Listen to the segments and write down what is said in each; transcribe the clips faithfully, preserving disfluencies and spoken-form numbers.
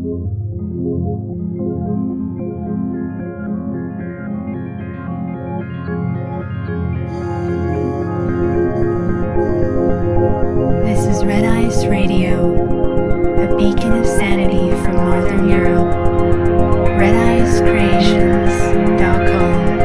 This is Red Ice Radio, a beacon of sanity from Northern Europe. red ice creations dot com.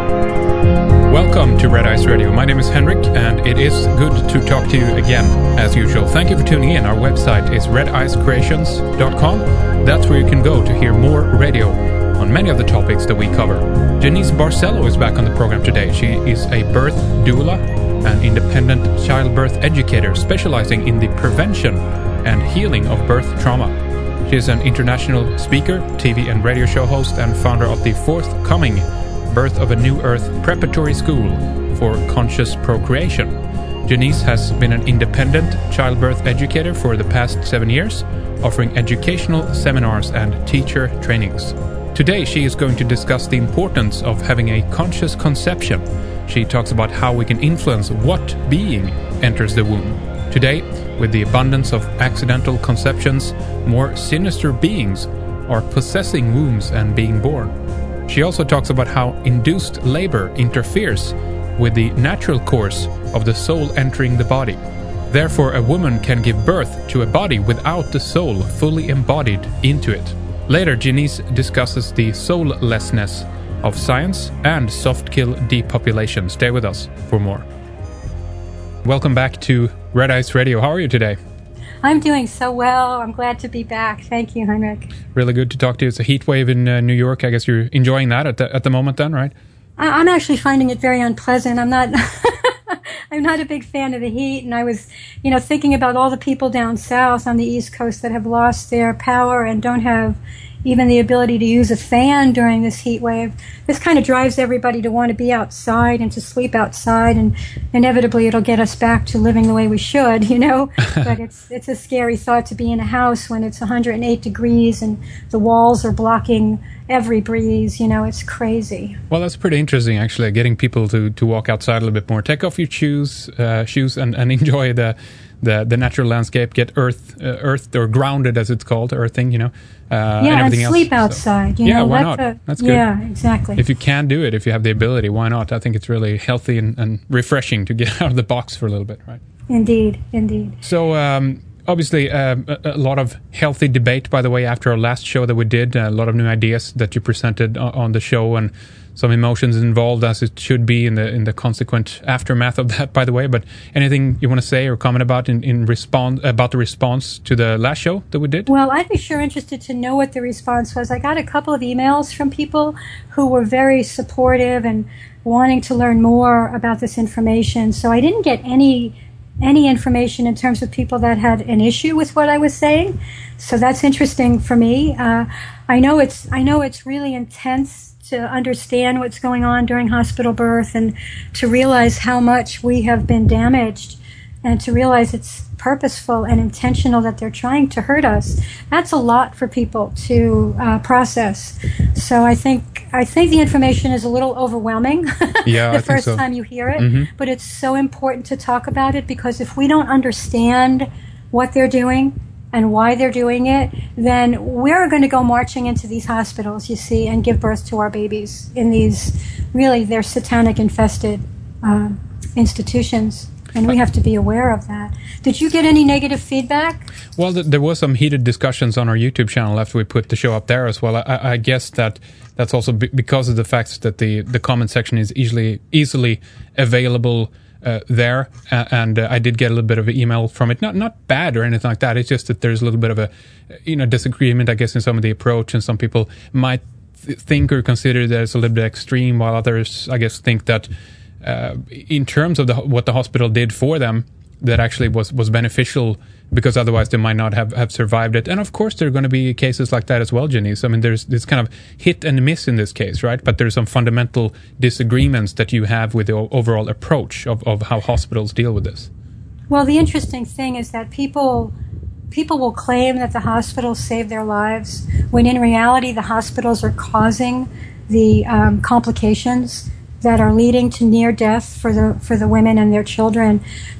Welcome to Red Ice Radio. My name is Henrik, and it is good to talk to you again, as usual. Thank you for tuning in. Our website is red ice creations dot com. That's where you can go to hear more radio on many of the topics that we cover. Janice Barcelo is back on the program today. She is a birth doula, an independent childbirth educator specializing in the prevention and healing of birth trauma. She is an international speaker, T V and radio show host, and founder of the forthcoming Birth of a New Earth preparatory school for conscious procreation. Janice has been an independent childbirth educator for the past seven years, offering educational seminars and teacher trainings. Today she is going to discuss the importance of having a conscious conception. She talks about how we can influence what being enters the womb. Today, with the abundance of accidental conceptions, more sinister beings are possessing wombs and being born. She also talks about how induced labor interferes with the natural course of the soul entering the body. Therefore, a woman can give birth to a body without the soul fully embodied into it. Later, Janice discusses the soullessness of science and soft-kill depopulation. Stay with us for more. Welcome back to Red Ice Radio. How are you today? I'm doing so well. I'm glad to be back. Thank you, Henrik. Really good to talk to you. It's a heat wave in uh, New York. I guess you're enjoying that at the, at the moment then, right? I, I'm actually finding it very unpleasant. I'm not... I'm not a big fan of the heat, and I was, you know, thinking about all the people down south on the East Coast that have lost their power and don't have even the ability to use a fan during this heat wave. This kind of drives everybody to want to be outside and to sleep outside, and inevitably it'll get us back to living the way we should, you know. But it's it's a scary thought to be in a house when it's one hundred eight degrees and the walls are blocking every breeze, you know. It's crazy. Well, that's pretty interesting, actually, getting people to, to walk outside a little bit more. Take off your shoes, uh, shoes and, and enjoy the, the the natural landscape. Get earth, uh, earthed or grounded, as it's called, earthing, you know. Uh, yeah, and, and sleep else. outside. So, you yeah, know, why that's not? A, that's good. Yeah, exactly. If you can do it, if you have the ability, why not? I think it's really healthy and, and refreshing to get out of the box for a little bit, right? Indeed, indeed. So, um, obviously, uh, a, a lot of healthy debate, by the way, after our last show that we did. A lot of new ideas that you presented on, on the show, and some emotions involved, as it should be in the in the consequent aftermath of that, by the way. But anything you want to say or comment about in, in response about the response to the last show that we did? Well, I'd be sure interested to know what the response was. I got a couple of emails from people who were very supportive and wanting to learn more about this information. So I didn't get any any information in terms of people that had an issue with what I was saying. So that's interesting for me. Uh, I know it's I know it's really intense to understand what's going on during hospital birth and to realize how much we have been damaged and to realize it's purposeful and intentional that they're trying to hurt us. That's a lot for people to uh, process. So I think I think the information is a little overwhelming yeah, the I first think so. time you hear it, mm-hmm. but it's so important to talk about it, because if we don't understand what they're doing and why they're doing it, then we're going to go marching into these hospitals, you see, and give birth to our babies in these, really, they're satanic infested uh, institutions. And we have to be aware of that. Did you get any negative feedback? Well, th- there was some heated discussions on our YouTube channel after we put the show up there as well. I, I guess that that's also b- because of the fact that the, the comment section is easily easily available uh, there. Uh, and uh, I did get a little bit of an email from it. Not not bad or anything like that. It's just that there's a little bit of a you know disagreement, I guess, in some of the approach. And some people might th- think or consider that it's a little bit extreme, while others, I guess, think that Uh, in terms of the, what the hospital did for them, that actually was, was beneficial, because otherwise they might not have, have survived it. And of course there are going to be cases like that as well, Janice. I mean, there's this kind of hit and miss in this case, right? But there's some fundamental disagreements that you have with the overall approach of, of how hospitals deal with this. Well, the interesting thing is that people people will claim that the hospitals save their lives, when in reality the hospitals are causing the um, complications that are leading to near death for the for the women and their children.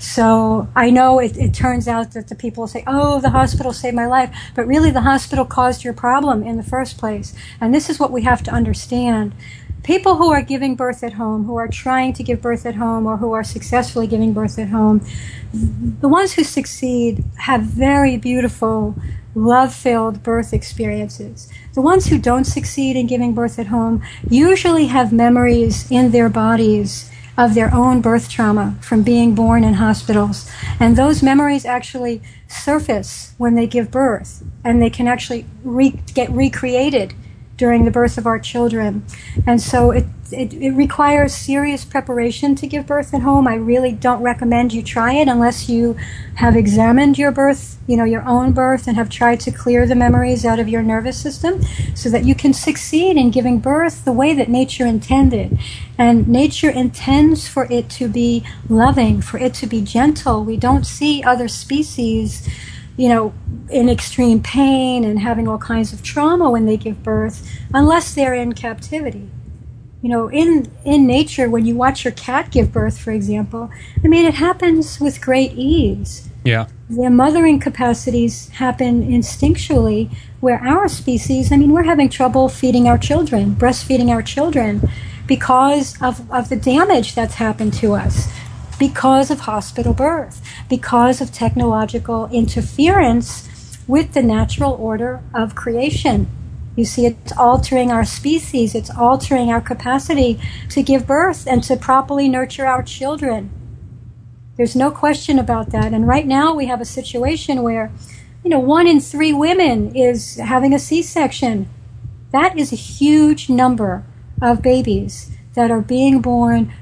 So I know it, it turns out that the people say, oh, the hospital saved my life, but really the hospital caused your problem in the first place. And this is what we have to understand. People who are giving birth at home, who are trying to give birth at home, or who are successfully giving birth at home, the ones who succeed have very beautiful, love-filled birth experiences. The ones who don't succeed in giving birth at home usually have memories in their bodies of their own birth trauma from being born in hospitals. And those memories actually surface when they give birth, and they can actually re- get recreated during the birth of our children. And so it, it it requires serious preparation to give birth at home. I really don't recommend you try it unless you have examined your birth, you know, your own birth, and have tried to clear the memories out of your nervous system so that you can succeed in giving birth the way that nature intended. And nature intends for it to be loving, for it to be gentle. We don't see other species, you know, in extreme pain and having all kinds of trauma when they give birth, unless they're in captivity. You know, in, in nature, when you watch your cat give birth, for example, I mean, it happens with great ease. Yeah. Their mothering capacities happen instinctually, where our species, I mean, we're having trouble feeding our children, breastfeeding our children, because of, of the damage that's happened to us, because of hospital birth, because of technological interference with the natural order of creation. You see, it's altering our species, it's altering our capacity to give birth and to properly nurture our children. There's no question about that. And right now we have a situation where, you know, one in three women is having a C-section. That is a huge number of babies that are being born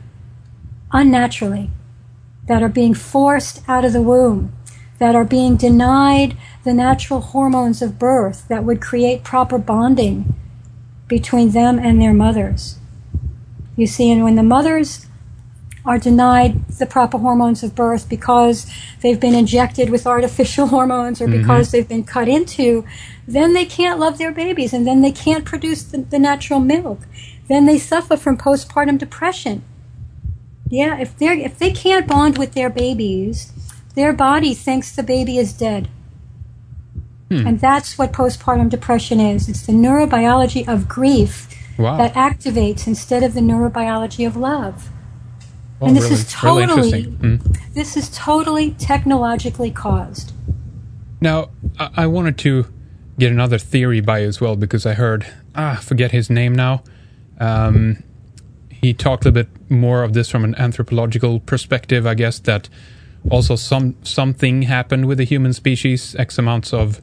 unnaturally, that are being forced out of the womb, that are being denied the natural hormones of birth that would create proper bonding between them and their mothers. You see, and when the mothers are denied the proper hormones of birth because they've been injected with artificial hormones or because mm-hmm. they've been cut into, then they can't love their babies, and then they can't produce the, the natural milk. Then they suffer from postpartum depression. Yeah, if they're if they can't bond with their babies, their body thinks the baby is dead. Hmm. And that's what postpartum depression is. It's the neurobiology of grief wow. that activates instead of the neurobiology of love. Oh, and this really, is totally really hmm. this is totally technologically caused. Now, I, I wanted to get another theory by you as well, because I heard ah, forget his name now. Um, he talked a bit more of this from an anthropological perspective, I guess, that also some something happened with the human species X amounts of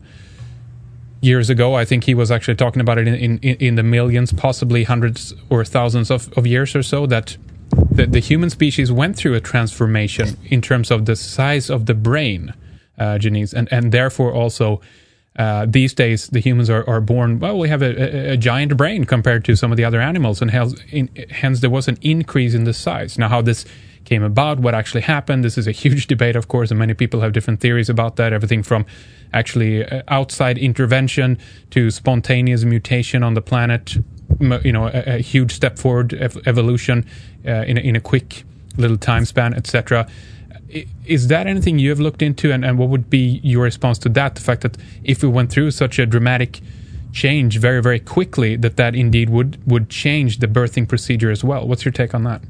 years ago. I think he was actually talking about it in, in, in the millions, possibly hundreds or thousands of, of years or so, that the, the human species went through a transformation in terms of the size of the brain, uh, Janice, and, and therefore also uh, these days the humans are, are born, well, we have a, a, a giant brain compared to some of the other animals, and hence, in, hence there was an increase in the size. Now, how this came about, what actually happened, this is a huge debate, of course, and many people have different theories about that, everything from actually uh, outside intervention to spontaneous mutation on the planet, you know, a, a huge step forward ev- evolution uh, in, a, in a quick little time span, et cetera. Is that anything you have looked into, and, and what would be your response to that? The fact that if we went through such a dramatic change very, very quickly, that that indeed would, would change the birthing procedure as well. What's your take on that?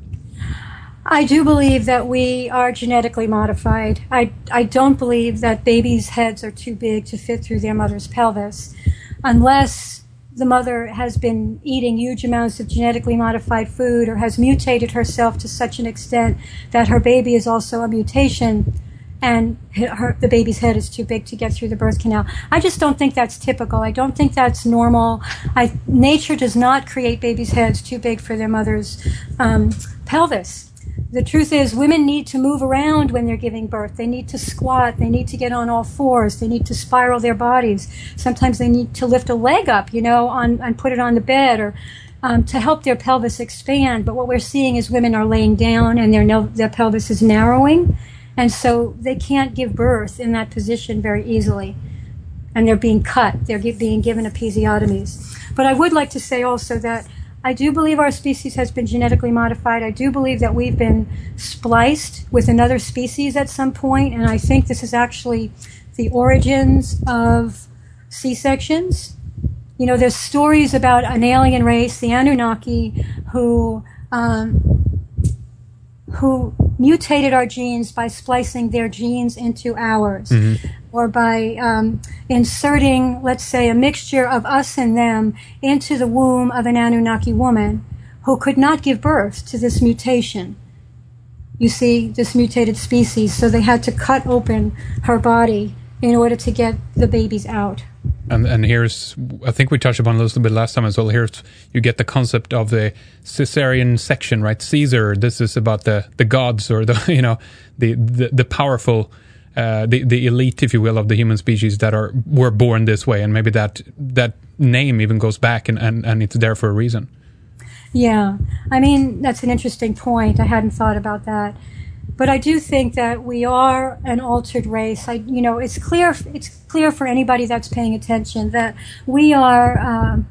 I do believe that we are genetically modified. I, I don't believe that babies' heads are too big to fit through their mother's pelvis, unless the mother has been eating huge amounts of genetically modified food or has mutated herself to such an extent that her baby is also a mutation and her, the baby's head is too big to get through the birth canal. I just don't think that's typical. I don't think that's normal. I, nature does not create babies' heads too big for their mother's um, pelvis. The truth is, women need to move around when they're giving birth. They need to squat. They need to get on all fours. They need to spiral their bodies. Sometimes they need to lift a leg up, you know, on, and put it on the bed, or um, to help their pelvis expand. But what we're seeing is women are laying down and their, no, their pelvis is narrowing. And so they can't give birth in that position very easily. And they're being cut. They're being given episiotomies. But I would like to say also that I do believe our species has been genetically modified. I do believe that we've been spliced with another species at some point, and I think this is actually the origins of C-sections. You know, there's stories about an alien race, the Anunnaki, who um, who mutated our genes by splicing their genes into ours, mm-hmm. or by um, inserting, let's say, a mixture of us and them into the womb of an Anunnaki woman who could not give birth to this mutation. You see, this mutated species, so they had to cut open her body in order to get the babies out. And and here's, I think we touched upon this a little bit last time as well. Here's, you get the concept of the Caesarean section, right? Caesar, this is about the, the gods, or the, you know, the, the, the powerful, uh, the, the elite, if you will, of the human species that are, were born this way. And maybe that, that name even goes back, and, and, and it's there for a reason. Yeah. I mean, that's an interesting point. I hadn't thought about that. But I do think that we are an altered race. I, you know, it's clear. It's clear for anybody that's paying attention that we are um,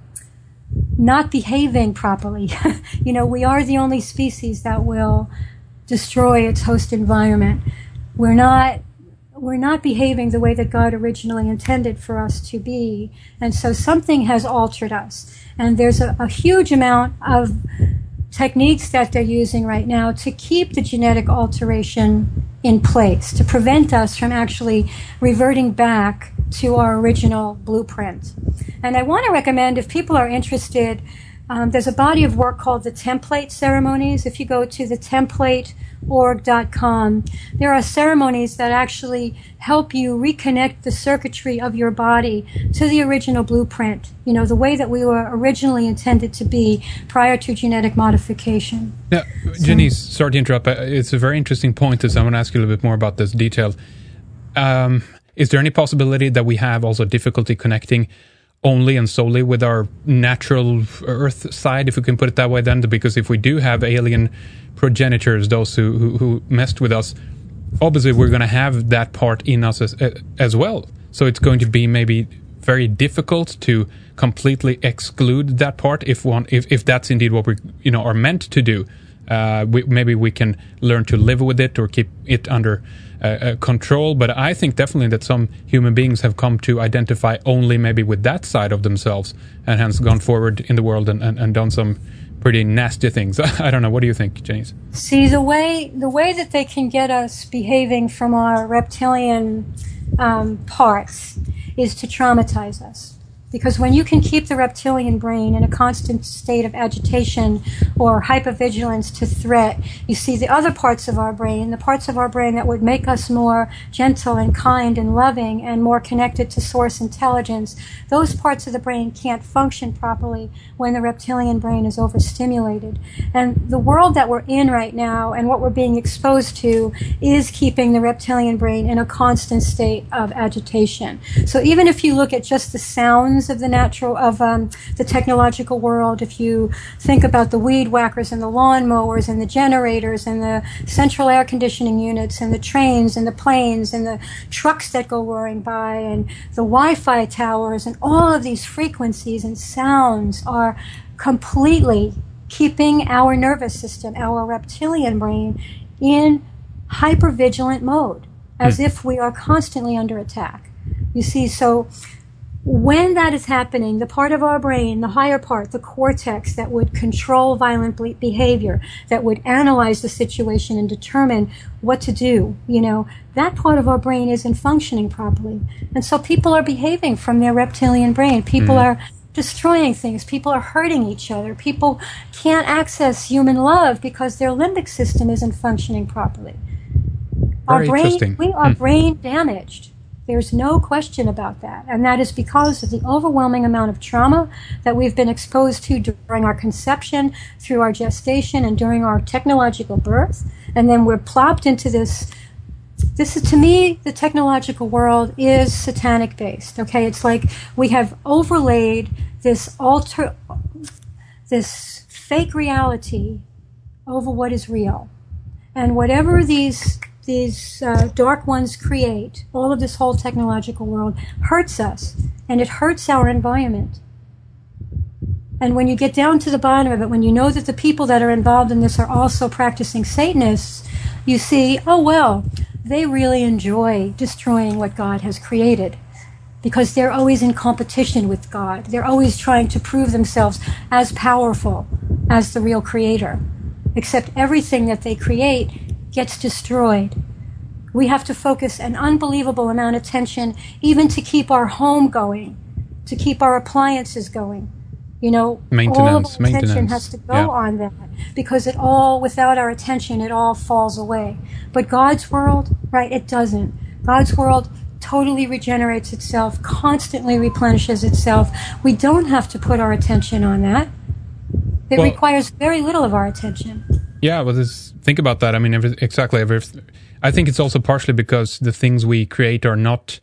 not behaving properly. You know, we are the only species that will destroy its host environment. We're not. We're not behaving the way that God originally intended for us to be, and so something has altered us. And there's a, a huge amount of techniques that they're using right now to keep the genetic alteration in place, to prevent us from actually reverting back to our original blueprint. And I want to recommend, if people are interested, um, there's a body of work called the Template Ceremonies. If you go to the template org dot com, there are ceremonies that actually help you reconnect the circuitry of your body to the original blueprint, you know, the way that we were originally intended to be prior to genetic modification. Yeah, Janice, so, sorry to interrupt. It's a very interesting point. Is I want to ask you a little bit more about this detail. Um, is there any possibility that we have also difficulty connecting only and solely with our natural Earth side, if we can put it that way then? Because if we do have alien progenitors, those who, who, who messed with us, obviously we're going to have that part in us as, as well. So it's going to be maybe very difficult to completely exclude that part if one, if, if that's indeed what we, you know, are meant to do. Uh, we, maybe we can learn to live with it or keep it under uh, uh, control. But I think definitely that some human beings have come to identify only maybe with that side of themselves, and hence gone forward in the world and, and, and done some pretty nasty things. I don't know. What do you think, Janice? See, the way the way that they can get us behaving from our reptilian um, parts is to traumatize us. Because when you can keep the reptilian brain in a constant state of agitation or hypervigilance to threat, you see the other parts of our brain, the parts of our brain that would make us more gentle and kind and loving and more connected to source intelligence, those parts of the brain can't function properly when the reptilian brain is overstimulated. And the world that we're in right now and what we're being exposed to is keeping the reptilian brain in a constant state of agitation. So even if you look at just the sounds of the natural, of um, the technological world, if you think about the weed whackers and the lawn mowers and the generators and the central air conditioning units and the trains and the planes and the trucks that go roaring by and the Wi-Fi towers, and all of these frequencies and sounds are completely keeping our nervous system, our reptilian brain, in hypervigilant mode, as if we are constantly under attack. You see, so when that is happening, the part of our brain, the higher part, the cortex that would control violent behavior, that would analyze the situation and determine what to do, you know, that part of our brain isn't functioning properly. And so people are behaving from their reptilian brain. People mm. are destroying things. People are hurting each other. People can't access human love because their limbic system isn't functioning properly. Very our brain, interesting. we are mm. brain damaged. There's no question about that. And that is because of the overwhelming amount of trauma that we've been exposed to during our conception, through our gestation, and during our technological birth. And then we're plopped into this. This is, to me, the technological world is satanic based. Okay, it's like we have overlaid this alter, this fake reality over what is real. And whatever these these uh, dark ones create, all of this whole technological world hurts us, and it hurts our environment. And when you get down to the bottom of it, when you know that the people that are involved in this are also practicing Satanists, you see, oh, well, they really enjoy destroying what God has created because they're always in competition with God. They're always trying to prove themselves as powerful as the real creator, except everything that they create gets destroyed. We have to focus an unbelievable amount of attention even to keep our home going, to keep our appliances going. You know, all of our attention has to go yeah. on that because it all, without our attention, it all falls away. But God's world, right, it doesn't. God's world totally regenerates itself, constantly replenishes itself. We don't have to put our attention on that. It well, requires very little of our attention. Yeah, well, this, think about that. I mean, every, exactly. Every, I think it's also partially because the things we create are not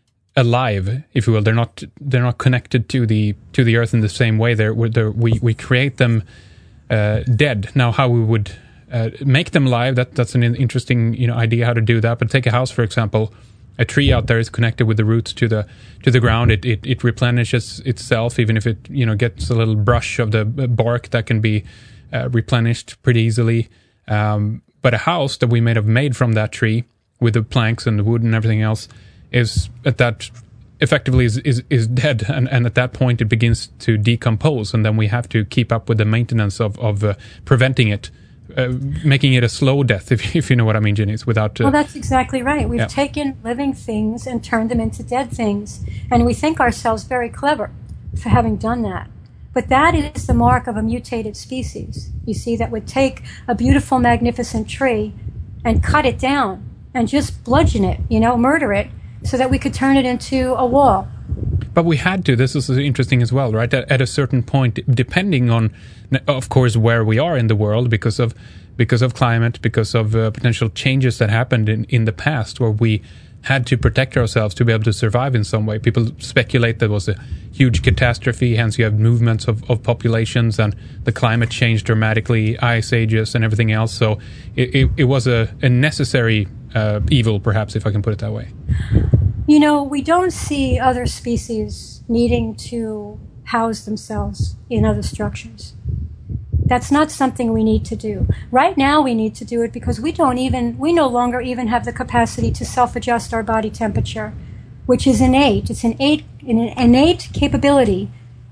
alive, if you will. They're not they're not connected to the to the earth in the same way. They're, they're we we create them uh, dead. Now, how we would uh, make them live, that that's an interesting you know idea how to do that. But take a house, for example. A tree out there is connected with the roots to the to the ground. It it, it replenishes itself, even if it you know gets a little brush of the bark that can be uh, replenished pretty easily. Um, but a house that we may have made from that tree with the planks and the wood and everything else is at that effectively is, is, is dead, and, and at that point it begins to decompose, and then we have to keep up with the maintenance of, of uh, preventing it, uh, making it a slow death, if, if you know what I mean, Janice, without... Uh, well, that's exactly right. We've yeah. taken living things and turned them into dead things, and we think ourselves very clever for having done that. But that is the mark of a mutated species, you see, that would take a beautiful, magnificent tree and cut it down and just bludgeon it, you know, murder it, so that we could turn it into a wall. But we had to. This is interesting as well, right? At, at a certain point, depending on, of course, where we are in the world, because of because of climate, because of uh, potential changes that happened in, in the past, where we had to protect ourselves to be able to survive in some way. People speculate there was a huge catastrophe, hence you have movements of, of populations, and the climate changed dramatically, ice ages and everything else. So it, it, it was a, a necessary uh, evil, perhaps, if I can put it that way. You know, we don't see other species needing to house themselves in other structures. That's not something we need to do. Right now we need to do it because we don't even, we no longer even have the capacity to self-adjust our body temperature, which is innate. It's an innate, an innate capability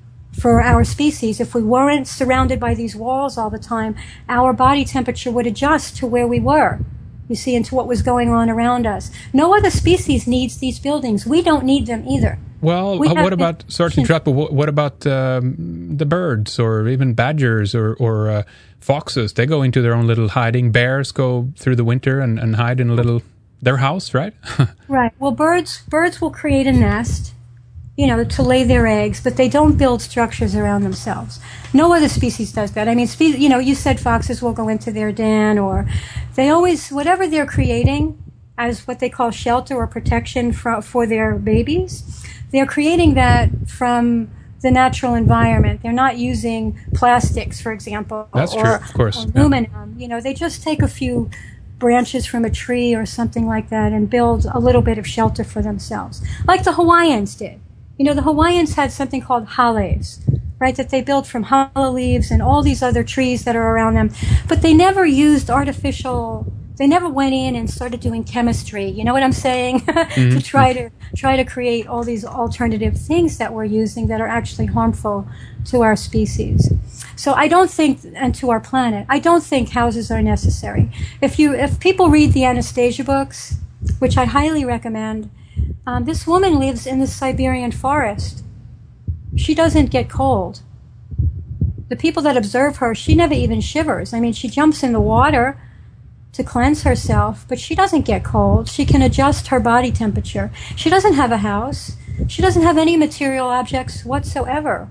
for our species. If we weren't surrounded by these walls all the time, our body temperature would adjust to where we were, you see, and to what was going on around us. No other species needs these buildings. We don't need them either. Well, we what about, sorry to interrupt, but what, what about um, the birds or even badgers or, or uh, foxes? They go into their own little hiding. Bears go through the winter and, and hide in a little, their house, right? Right. Well, birds birds will create a nest, you know, to lay their eggs, but they don't build structures around themselves. No other species does that. I mean, spe- you know, you said foxes will go into their den, or they always, whatever they're creating as what they call shelter or protection for, for their babies, they're creating that from the natural environment. They're not using plastics, for example, That's or, true, of course. or aluminum. Yeah. You know, they just take a few branches from a tree or something like that and build a little bit of shelter for themselves, like the Hawaiians did. You know, the Hawaiians had something called hales, right, that they built from hala leaves and all these other trees that are around them. But they never used artificial, they never went in and started doing chemistry, you know what I'm saying, mm-hmm. to try to try to create all these alternative things that we're using that are actually harmful to our species. So I don't think, and to our planet, I don't think houses are necessary. If you, if people read the Anastasia books, which I highly recommend, um, this woman lives in the Siberian forest. She doesn't get cold. The people that observe her, she never even shivers. I mean, she jumps in the water to cleanse herself, but she doesn't get cold. She can adjust her body temperature. She doesn't have a house. She doesn't have any material objects whatsoever.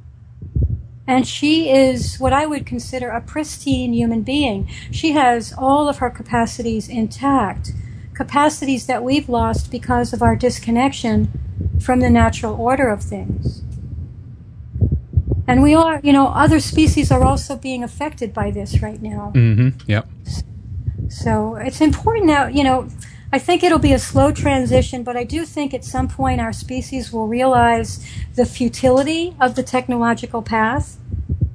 And she is what I would consider a pristine human being. She has all of her capacities intact, capacities that we've lost because of our disconnection from the natural order of things. And we are, you know, other species are also being affected by this right now. Mm-hmm. Yep. So it's important now, you know, I think it'll be a slow transition, but I do think at some point our species will realize the futility of the technological path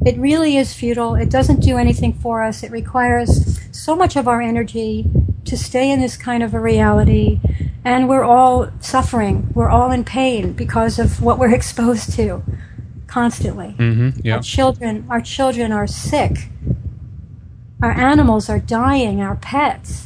It really is futile. It doesn't do anything for us. It requires so much of our energy to stay in this kind of a reality. And we're all suffering. We're all in pain because of what we're exposed to constantly. Mm-hmm, yeah. Our children, our children are sick. Our animals are dying. Our pets.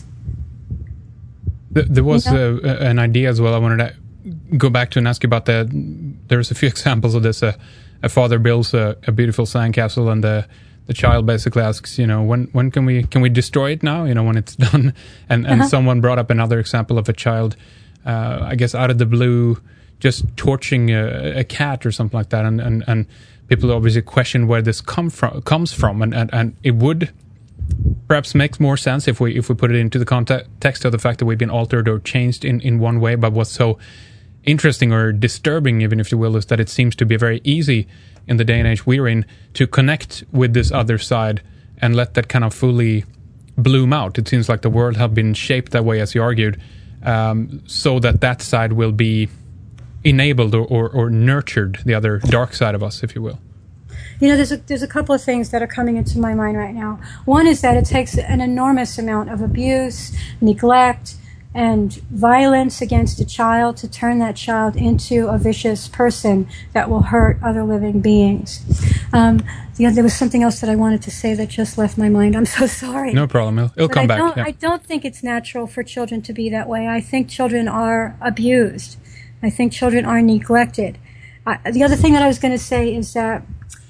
There was you know? uh, an idea as well. I wanted to go back to and ask you about that. There's a few examples of this. Uh, a father builds a, a beautiful sandcastle, and the the child basically asks, you know, when when can we can we destroy it now? You know, when it's done. And and Uh-huh. someone brought up another example of a child, uh, I guess out of the blue, just torching a, a cat or something like that, and and, and people obviously question where this come from comes from, and, and, and it would perhaps makes more sense if we if we put it into the context of the fact that we've been altered or changed in, in one way. But what's so interesting or disturbing, even if you will, is that it seems to be very easy in the day and age we're in to connect with this other side and let that kind of fully bloom out. It seems like the world have been shaped that way, as you argued, um, so that that side will be enabled or, or, or nurtured, the other dark side of us, if you will. You know, there's a, there's a couple of things that are coming into my mind right now. One is that it takes an enormous amount of abuse, neglect, and violence against a child to turn that child into a vicious person that will hurt other living beings. Um, you know, there was something else that I wanted to say that just left my mind. I'm so sorry. No problem. It'll, it'll But come I back. Don't, Yeah. I don't think it's natural for children to be that way. I think children are abused. I think children are neglected. Uh, the other thing that I was going to say is that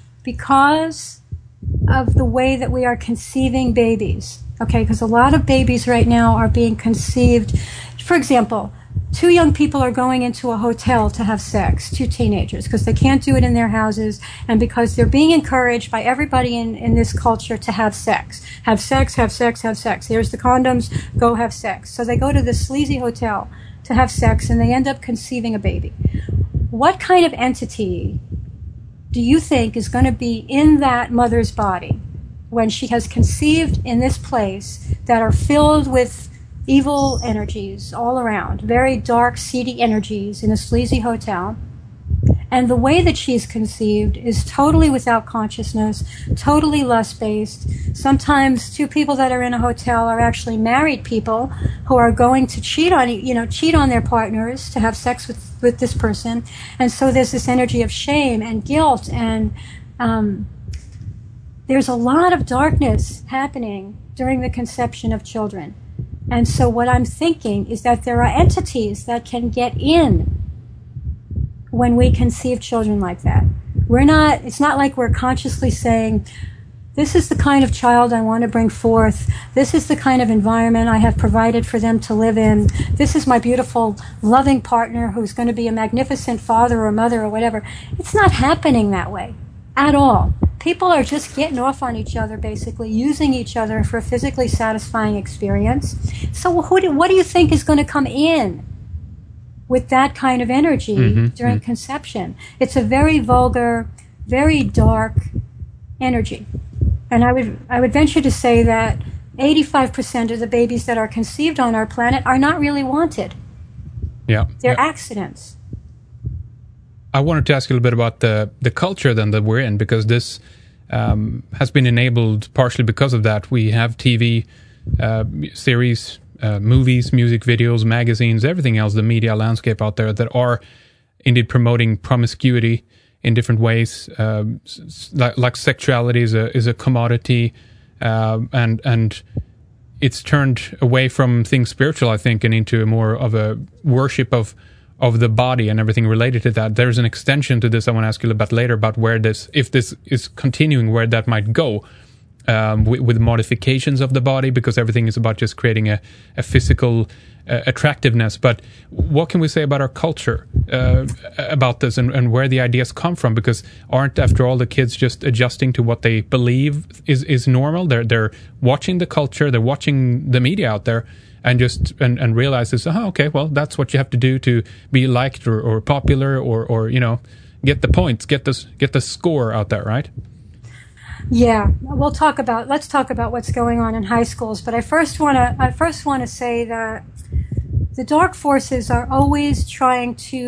because of the way that we are conceiving babies, okay, because a lot of babies right now are being conceived. For example, two young people are going into a hotel to have sex, two teenagers, because they can't do it in their houses, and because they're being encouraged by everybody in, in this culture to have sex. Have sex, have sex, have sex. Here's the condoms, go have sex. So they go to this sleazy hotel to have sex, and they end up conceiving a baby. What kind of entity do you think is going to be in that mother's body when she has conceived in this place that are filled with evil energies all around, very dark, seedy energies in a sleazy hotel? And the way that she's conceived is totally without consciousness, totally lust-based. Sometimes two people that are in a hotel are actually married people who are going to cheat on, you know, cheat on their partners to have sex with, with this person. And so there's this energy of shame and guilt, and um, there's a lot of darkness happening during the conception of children. And so what I'm thinking is that there are entities that can get in when we conceive children like that. We're not, it's not like we're consciously saying, this is the kind of child I want to bring forth. This is the kind of environment I have provided for them to live in. This is my beautiful, loving partner who's going to be a magnificent father or mother or whatever. It's not happening that way at all. People are just getting off on each other, basically, using each other for a physically satisfying experience. So who do, what do you think is going to come in with that kind of energy mm-hmm, during mm-hmm. conception? It's a very vulgar, very dark energy. And I would I would venture to say that eighty-five percent of the babies that are conceived on our planet are not really wanted. Yeah. They're yeah. accidents. I wanted to ask you a little bit about the, the culture then that we're in, because this um, has been enabled partially because of that. We have T V uh, series, uh, movies, music videos, magazines, everything else, the media landscape out there that are indeed promoting promiscuity in different ways. Um, like, like sexuality is a, is a commodity, uh, and and it's turned away from things spiritual, I think, and into more of a worship of of the body and everything related to that. There's an extension to this I want to ask you a little bit later about where this, if this is continuing, where that might go, um, with, with modifications of the body, because everything is about just creating a, a physical uh, attractiveness. But what can we say about our culture uh, about this, and, and where the ideas come from? Because aren't, after all, the kids just adjusting to what they believe is, is normal? They're, they're watching the culture, they're watching the media out there, and just and, and realizes, oh, okay, well, that's what you have to do to be liked or, or popular, or, or you know, get the points, get this, get the score out there, right? Yeah, we'll talk about. Let's talk about what's going on in high schools. But I first want to. I first want to say that the dark forces are always trying to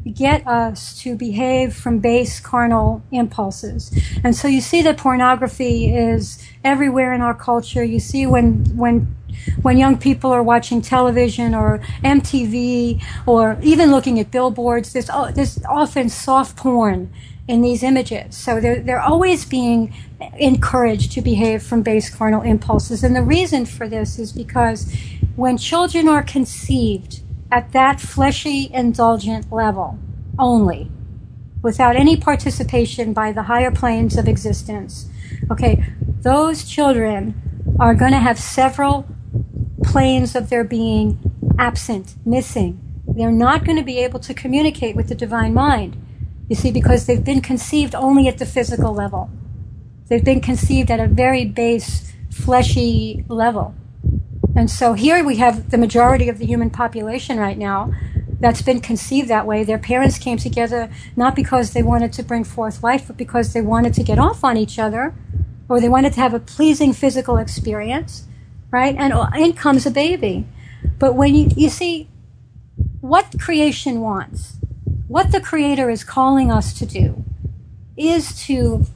get us to behave from base carnal impulses. And so you see that pornography is everywhere in our culture. You see when when when young people are watching television or M T V or even looking at billboards, there's, there's often soft porn in these images. So they're, they're always being encouraged to behave from base carnal impulses. And the reason for this is because when children are conceived at that fleshy, indulgent level only, without any participation by the higher planes of existence, okay, those children are going to have several planes of their being absent, missing. They're not going to be able to communicate with the divine mind, you see, because they've been conceived only at the physical level. They've been conceived at a very base, fleshy level. And so here we have the majority of the human population right now that's been conceived that way. Their parents came together not because they wanted to bring forth life, but because they wanted to get off on each other, or they wanted to have a pleasing physical experience, right? And in comes a baby. But when you, you see, what creation wants, what the Creator is calling us to do, is to,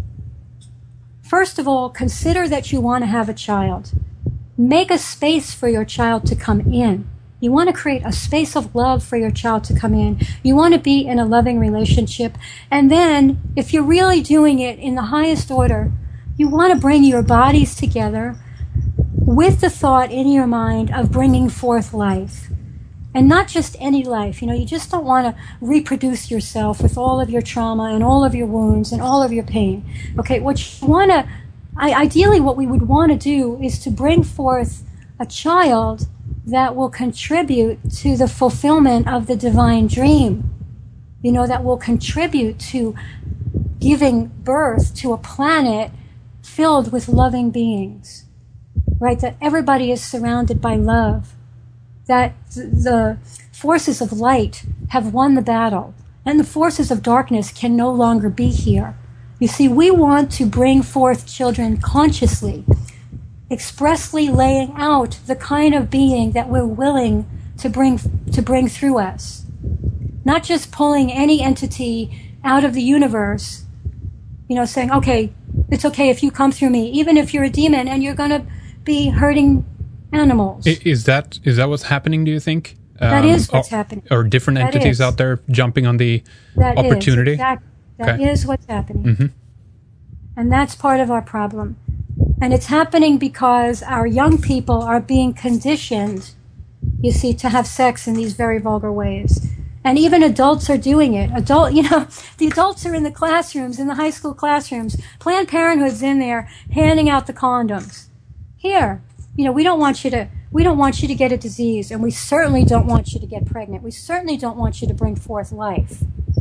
first of all, consider that you want to have a child. Make a space for your child to come in. You want to create a space of love for your child to come in. You want to be in a loving relationship. And then, if you're really doing it in the highest order, you want to bring your bodies together with the thought in your mind of bringing forth life. And not just any life. You know, you just don't want to reproduce yourself with all of your trauma and all of your wounds and all of your pain. Okay, what you want to, ideally what we would want to do is to bring forth a child that will contribute to the fulfillment of the divine dream. You know, that will contribute to giving birth to a planet filled with loving beings. Right? That everybody is surrounded by love. That the forces of light have won the battle, and the forces of darkness can no longer be here. You see, we want to bring forth children consciously, expressly laying out the kind of being that we're willing to bring to bring through us. Not just pulling any entity out of the universe, you know, saying, okay, it's okay if you come through me, even if you're a demon and you're going to be hurting animals. Is that is that what's happening, do you think? Um, that is what's or, happening. Or different that entities is. out there jumping on the that opportunity? Is, exactly. That okay. is what's happening. Mm-hmm. And that's part of our problem. And it's happening because our young people are being conditioned, you see, to have sex in these very vulgar ways. And even adults are doing it. Adult, you know, the adults are in the classrooms, in the high school classrooms. Planned Parenthood's in there handing out the condoms. Here, you know, we don't want you to, we don't want you to get a disease, and we certainly don't want you to get pregnant. We certainly don't want you to bring forth life.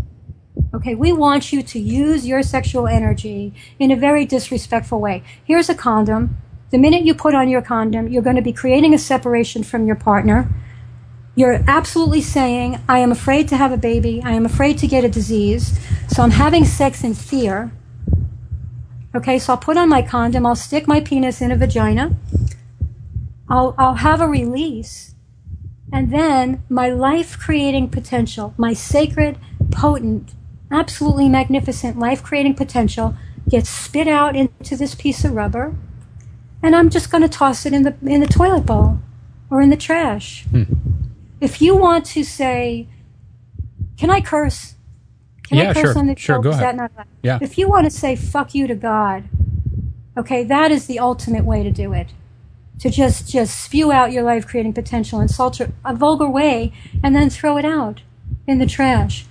Okay, we want you to use your sexual energy in a very disrespectful way. Here's a condom. The minute you put on your condom, you're going to be creating a separation from your partner. You're absolutely saying, I am afraid to have a baby. I am afraid to get a disease. So I'm having sex in fear. Okay, so I'll put on my condom. I'll stick my penis in a vagina. I'll, I'll have a release. And then my life-creating potential, my sacred, potent, absolutely magnificent life-creating potential gets spit out into this piece of rubber. And I'm just going to toss it in the in the toilet bowl or in the trash. Hmm. If you want to say, can I curse? Can yeah, I curse sure, on the sure, show? go Is ahead. that not, yeah. If you want to say, fuck you to God, okay, that is the ultimate way to do it. To just, just spew out your life-creating potential in such a, a vulgar way and then throw it out in the trash.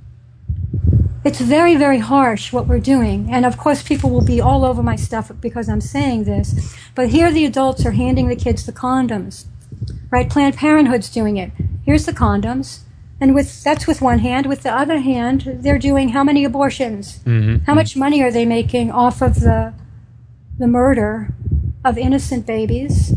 It's very, very harsh what we're doing. And of course people will be all over my stuff because I'm saying this. But here the adults are handing the kids the condoms. Right? Planned Parenthood's doing it. Here's the condoms. And with that's with one hand. With the other hand, they're doing how many abortions? Mm-hmm. How much money are they making off of the the murder of innocent babies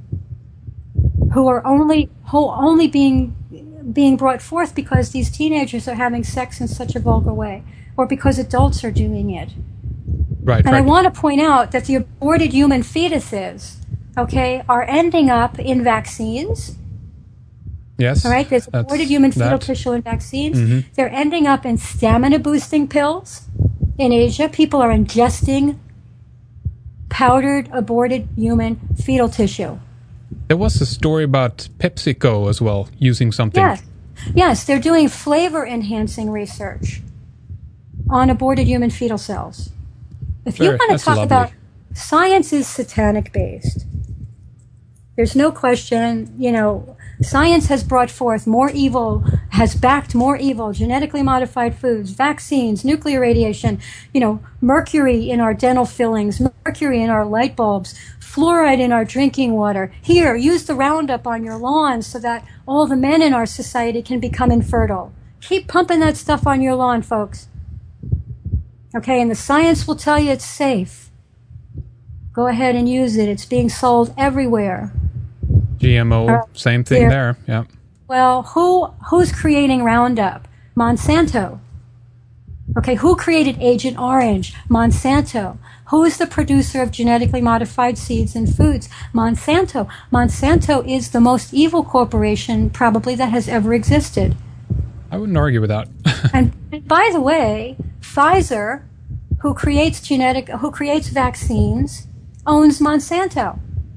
who are only who only being being brought forth because these teenagers are having sex in such a vulgar way, or because adults are doing it. Right. And right. I want to point out that the aborted human fetuses, okay, are ending up in vaccines. Yes. All right, there's aborted human fetal that. tissue in vaccines. Mm-hmm. They're ending up in stamina-boosting pills. In Asia, people are ingesting powdered, aborted human fetal tissue. There was a story about PepsiCo as well, using something. Yes, yes, they're doing flavor-enhancing research on aborted human fetal cells. If you Very, want to talk lovely. about science is satanic-based. There's no question, you know, science has brought forth more evil, has backed more evil, genetically modified foods, vaccines, nuclear radiation, you know, mercury in our dental fillings, mercury in our light bulbs, fluoride in our drinking water. Here, use the Roundup on your lawn so that all the men in our society can become infertile. Keep pumping that stuff on your lawn, folks. Okay, and the science will tell you it's safe. Go ahead and use it. It's being sold everywhere. G M O, uh, same thing there. Yeah. Well, who who's creating Roundup? Monsanto. Okay, who created Agent Orange? Monsanto. Who is the producer of genetically modified seeds and foods? Monsanto. Monsanto is the most evil corporation probably that has ever existed. I wouldn't argue with that. and, and by the way, Pfizer, who creates genetic, who creates vaccines, owns Monsanto.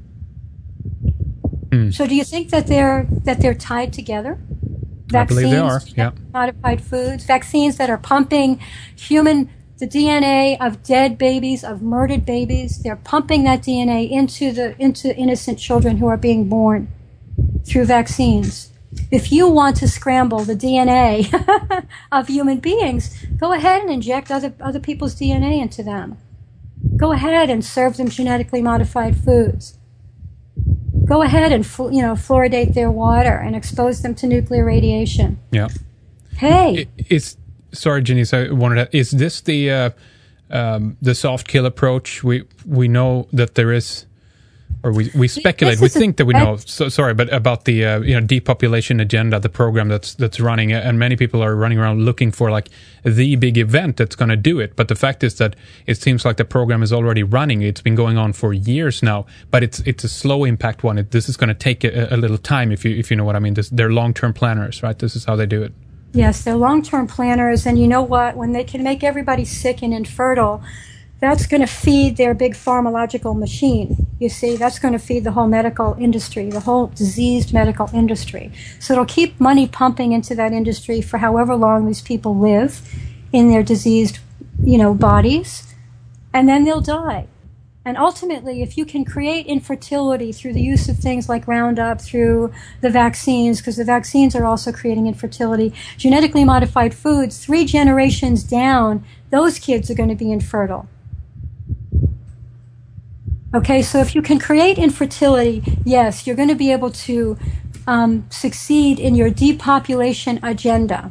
Hmm. So, do you think that they're that they're tied together? Vaccines, I believe they are. Yeah. Modified foods, vaccines that are pumping human the D N A of dead babies, of murdered babies. They're pumping that D N A into the into innocent children who are being born through vaccines. If you want to scramble the D N A of human beings, go ahead and inject other other people's D N A into them. Go ahead and serve them genetically modified foods. Go ahead and you know fluoridate their water and expose them to nuclear radiation. Yeah. Hey. It's sorry, Ginny. So I wanted to, is this the uh, um, the soft kill approach? We we know that there is. Or we, we speculate, we think that we know, so, sorry, but about the uh, you know depopulation agenda, the program that's that's running, and many people are running around looking for like the big event that's going to do it. But the fact is that it seems like the program is already running. It's been going on for years now, but it's it's a slow impact one. It, this is going to take a, a little time, if you if you know what I mean. This, they're long-term planners, right? This is how they do it. Yes, they're long-term planners, and you know what? When they can make everybody sick and infertile, that's going to feed their big pharmacological machine. You see, that's going to feed the whole medical industry, the whole diseased medical industry. So it'll keep money pumping into that industry for however long these people live in their diseased, you know, bodies, and then they'll die. And ultimately, if you can create infertility through the use of things like Roundup, through the vaccines, because the vaccines are also creating infertility, genetically modified foods, three generations down, those kids are going to be infertile. Okay, so if you can create infertility, yes, you're going to be able to um, succeed in your depopulation agenda.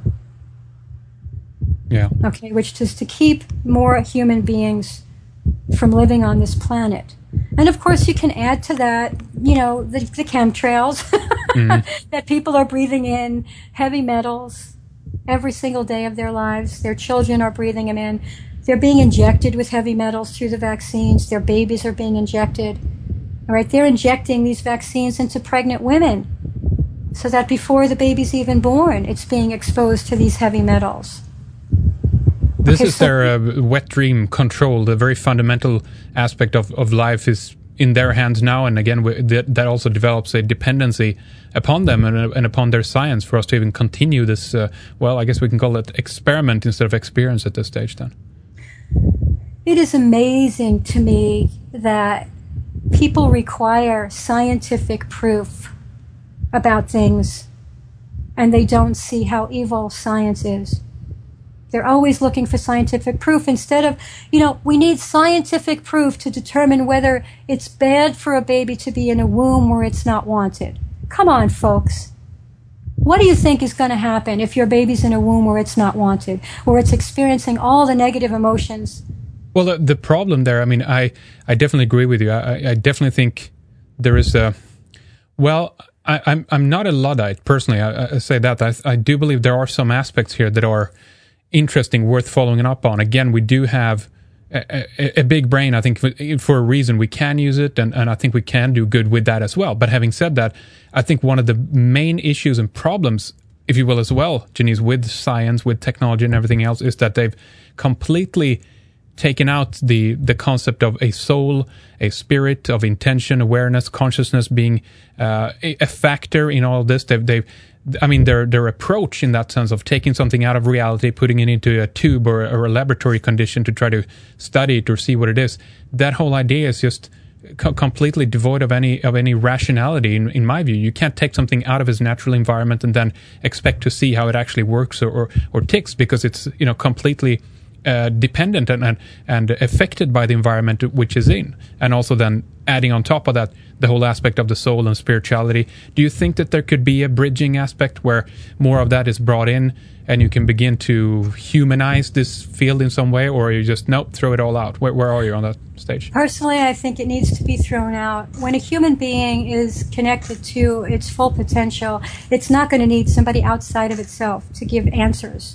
Yeah. Okay, which is to keep more human beings from living on this planet. And of course, you can add to that, you know, the, the chemtrails mm-hmm. that people are breathing in, heavy metals every single day of their lives. Their children are breathing them in. They're being injected with heavy metals through the vaccines. Their babies are being injected. All right, they're injecting these vaccines into pregnant women so that before the baby's even born, it's being exposed to these heavy metals. This okay, is so their uh, wet dream control. The very fundamental aspect of, of life is in their hands now. And again, we, that, that also develops a dependency upon them and, and upon their science for us to even continue this, uh, well, I guess we can call it experiment instead of experience at this stage then. It is amazing to me that people require scientific proof about things and they don't see how evil science is. They're always looking for scientific proof instead of, you know, we need scientific proof to determine whether it's bad for a baby to be in a womb where it's not wanted. Come on, folks. What do you think is going to happen if your baby's in a womb where it's not wanted, where it's experiencing all the negative emotions? Well, the, the problem there, I mean, I, I definitely agree with you. I, I definitely think there is a, well, I, I'm I'm not a Luddite, personally. I, I say that. I, I do believe there are some aspects here that are interesting, worth following up on. Again, we do have a, a big brain. I think for, for a reason we can use it, and, and I think we can do good with that as well. But having said that, I think one of the main issues and problems, if you will, as well, Janice, with science, with technology and everything else, is that they've completely taken out the the concept of a soul, a spirit, of intention, awareness, consciousness being uh, a, a factor in all of this. They've, they've, I mean, their their approach in that sense of taking something out of reality, putting it into a tube or, or a laboratory condition to try to study it or see what it is. That whole idea is just co- completely devoid of any of any rationality. In, in my view, you can't take something out of its natural environment and then expect to see how it actually works or or, or ticks, because it's, you know, completely Uh, dependent and, and and affected by the environment which is in, and also then adding on top of that the whole aspect of the soul and spirituality. Do you think that there could be a bridging aspect where more of that is brought in and you can begin to humanize this field in some way, or are you just nope, throw it all out? Where, where are you on that stage? Personally, I think it needs to be thrown out. When a human being is connected to its full potential, it's not going to need somebody outside of itself to give answers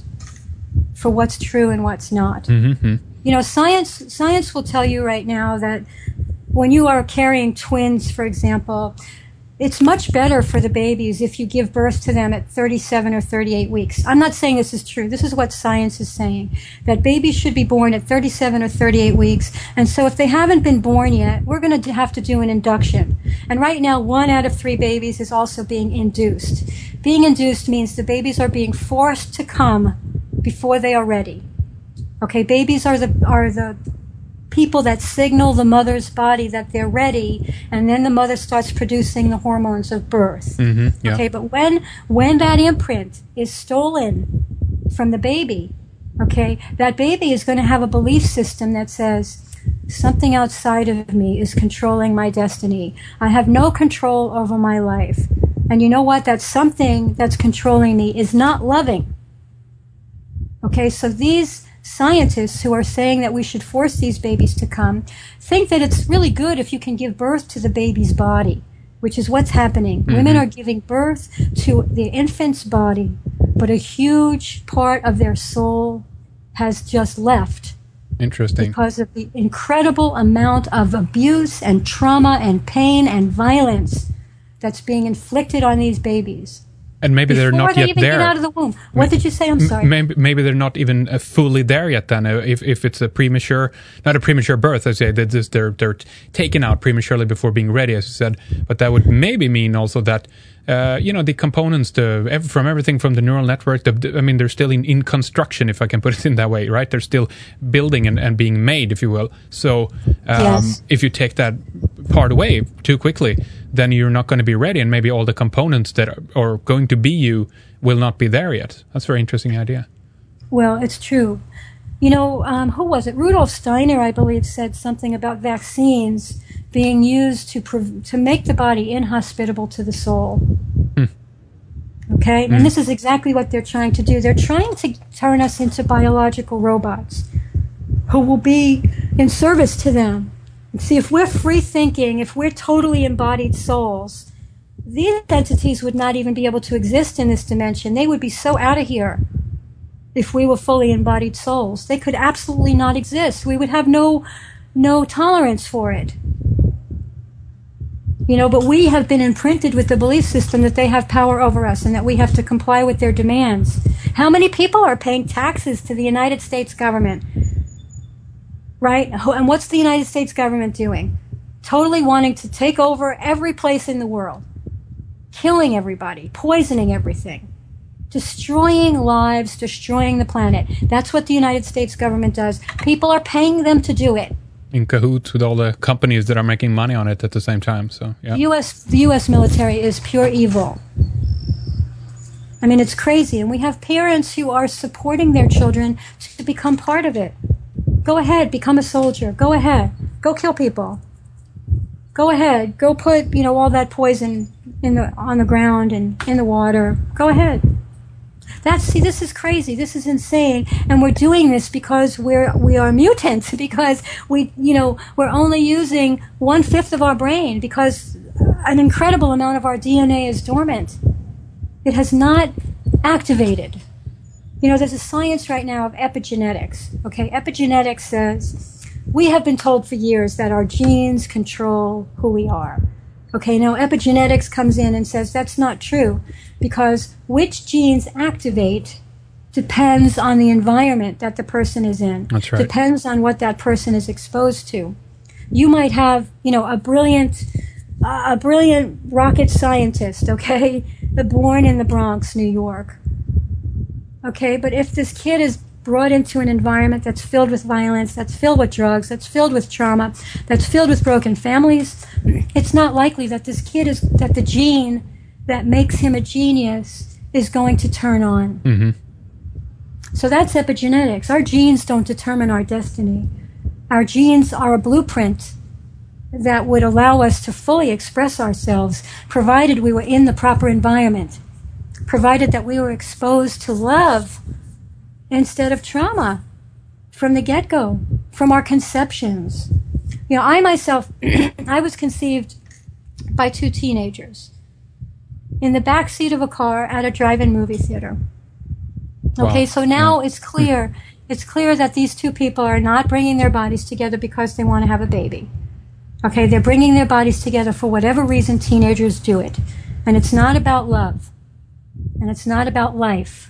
for what's true and what's not. Mm-hmm. You know, science science will tell you right now that when you are carrying twins, for example, it's much better for the babies if you give birth to them at thirty-seven or thirty-eight weeks. I'm not saying this is true. This is what science is saying, that babies should be born at thirty-seven or thirty-eight weeks. And so if they haven't been born yet, we're going to have to do an induction. And right now, one out of three babies is also being induced. Being induced means the babies are being forced to come before they are ready. Okay, babies are the are the people that signal the mother's body that they're ready, and then the mother starts producing the hormones of birth. Mm-hmm, yeah. Okay, but when when that imprint is stolen from the baby, okay, that baby is going to have a belief system that says, something outside of me is controlling my destiny. I have no control over my life. And you know what? That something that's controlling me is not loving. Okay, so these scientists who are saying that we should force these babies to come think that it's really good if you can give birth to the baby's body, which is what's happening. Mm-hmm. Women are giving birth to the infant's body, but a huge part of their soul has just left. Interesting. Because of the incredible amount of abuse and trauma and pain and violence that's being inflicted on these babies. And maybe they're Before not they yet even there. Get out of the womb. What did you say? I'm sorry. Maybe, maybe they're not even uh, fully there yet. Then, uh, if if it's a premature, not a premature birth, I say that this, they're they're taken out prematurely before being ready, as you said. But that would maybe mean also that uh, you know, the components to ev- from everything from the neural network. The, the, I mean, they're still in, in construction, if I can put it in that way, right? They're still building and, and being made, if you will. So um, yes. if you take that part away too quickly, then you're not going to be ready, and maybe all the components that are, are going to be you will not be there yet. That's a very interesting idea. Well, it's true. You know, um, who was it? Rudolf Steiner, I believe, said something about vaccines being used to prov- to make the body inhospitable to the soul. Hmm. Okay? Hmm. And this is exactly what they're trying to do. They're trying to turn us into biological robots who will be in service to them. See, if we're free thinking, if we're totally embodied souls, these entities would not even be able to exist in this dimension. They would be so out of here if we were fully embodied souls. They could absolutely not exist. We would have no no tolerance for it. You know, but we have been imprinted with the belief system that they have power over us and that we have to comply with their demands. How many people are paying taxes to the United States government? Right? And what's the United States government doing? Totally wanting to take over every place in the world. Killing everybody. Poisoning everything. Destroying lives. Destroying the planet. That's what the United States government does. People are paying them to do it. In cahoots with all the companies that are making money on it at the same time. So, yeah. The U S the U S military is pure evil. I mean, it's crazy. And we have parents who are supporting their children to become part of it. Go ahead, become a soldier. Go ahead. Go kill people. Go ahead. Go put, you know, all that poison in the on the ground and in the water. Go ahead. That's see, this is crazy. This is insane. And we're doing this because we're we are mutants, because we you know, we're only using one fifth of our brain, because an incredible amount of our D N A is dormant. It has not activated. You know, there's a science right now of epigenetics. Okay, epigenetics says we have been told for years that our genes control who we are. Okay, now epigenetics comes in and says that's not true, because which genes activate depends on the environment that the person is in. That's right. Depends on what that person is exposed to. You might have, you know, a brilliant, uh, a brilliant rocket scientist, okay, born in the Bronx, New York. Okay, but if this kid is brought into an environment that's filled with violence, that's filled with drugs, that's filled with trauma, that's filled with broken families, it's not likely that this kid is, that the gene that makes him a genius is going to turn on. Mm-hmm. So that's epigenetics. Our genes don't determine our destiny. Our genes are a blueprint that would allow us to fully express ourselves, provided we were in the proper environment, provided that we were exposed to love instead of trauma from the get-go, from our conceptions. You know, I myself, I was conceived by two teenagers in the back seat of a car at a drive-in movie theater. Okay, Wow. so now Yeah. it's clear, it's clear that these two people are not bringing their bodies together because they want to have a baby. Okay, they're bringing their bodies together for whatever reason teenagers do it. And it's not about love. And it's not about life.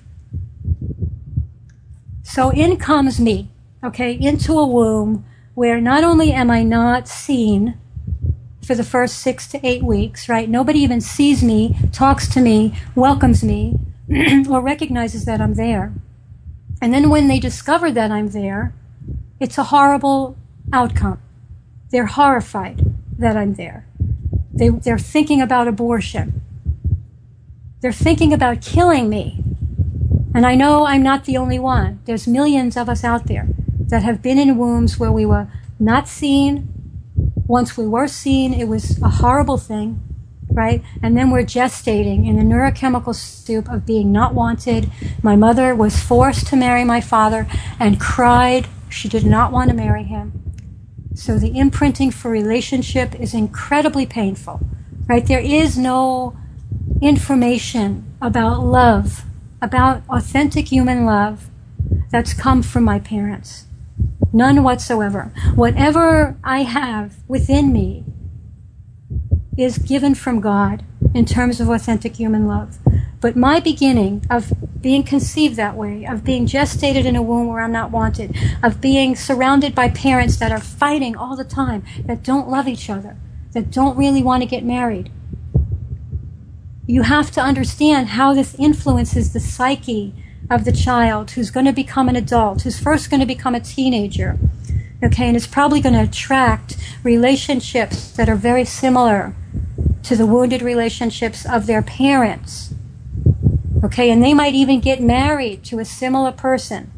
So in comes me, okay, into a womb where not only am I not seen for the first six to eight weeks, right? Nobody even sees me, talks to me, welcomes me, or recognizes that I'm there. And then when they discover that I'm there, it's a horrible outcome. They're horrified that I'm there. They, they're thinking about abortion. They're thinking about killing me. And I know I'm not the only one. There's millions of us out there that have been in wombs where we were not seen. Once we were seen, it was a horrible thing, right? And then we're gestating in the neurochemical soup of being not wanted. My mother was forced to marry my father and cried. She did not want to marry him. So the imprinting for relationship is incredibly painful, right? There is no information about love, about authentic human love that's come from my parents. None whatsoever. Whatever I have within me is given from God in terms of authentic human love. But my beginning of being conceived that way, of being gestated in a womb where I'm not wanted, of being surrounded by parents that are fighting all the time, that don't love each other, that don't really want to get married. You have to understand how this influences the psyche of the child who's going to become an adult, who's first going to become a teenager. Okay, and it's probably going to attract relationships that are very similar to the wounded relationships of their parents. Okay, and they might even get married to a similar person.